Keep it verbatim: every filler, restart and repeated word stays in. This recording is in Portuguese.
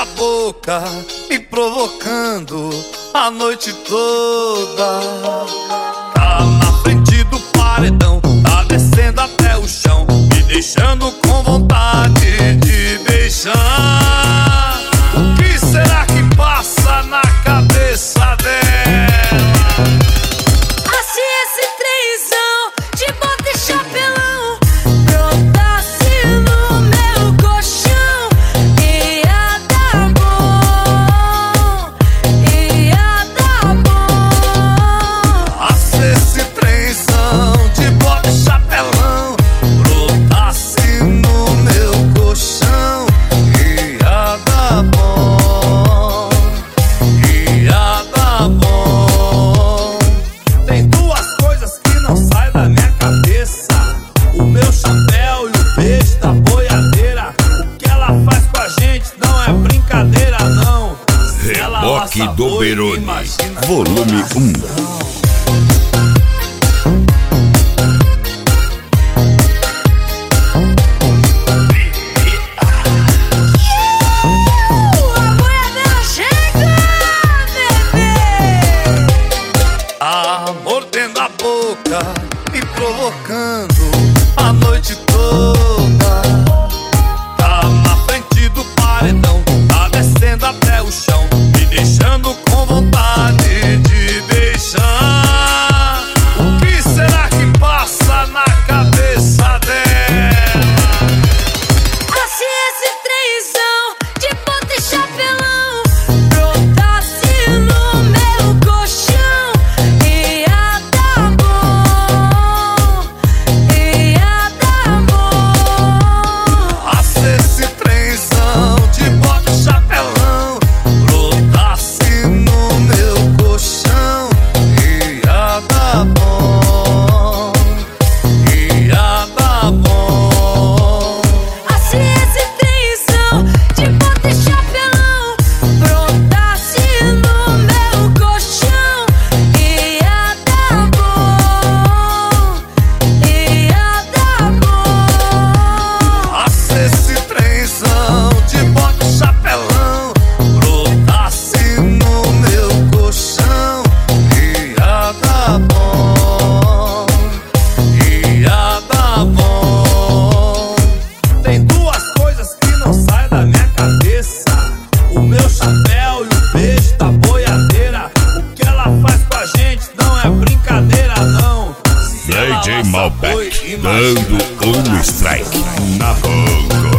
a boca, me provocando a noite toda. Tá na frente do paredão, tá descendo até o chão, me deixando com vontade de beijar. O que será que passa na cabeça dela? Assim esse trenzão de bota e chapelão brotasse no meu colchão, ia dar bom, ia dar bom. Assim esse trenzão de bota e chapelão brotasse no meu colchão, ia dar bom, ia dar bom. Tem duas coisas que não saem da minha cabeça: o meu chapéu e o beijo da boiadeira. O que ela faz com a gente não é brincadeira, não. Se ela Reboque laça do boi, Beroni, imagina volume um. A boiadeira chega, bebê. Ah, mordendo a boca, me provocando a noite toda. Tá na frente do paredão, tá descendo até o chão, me deixando com vontade de beijar. O que será que passa na cabeça dela? Assim esse trenzão de bota e chapelão brotasse no meu colchão, ia dar bom, ia dar bom. Assim esse trenzão de bota e chapelão brotasse no meu colchão, ia dar bom, ia dar bom. Assim esse trenzão de bota e chapelão brotasse no meu colchão, ia dar bom, ia dar bom. Assim esse trenzão de bota e chapelão brotasse no meu colchão, ia dar bom, ia dar bom. Tem duas coisas que não saem da minha cabeça: o meu chapéu e o beijo da boiadeira. O que ela faz com a gente não é brincadeira, não. Se ela D J laça boi, Malbec, imagina dando um strike na boca.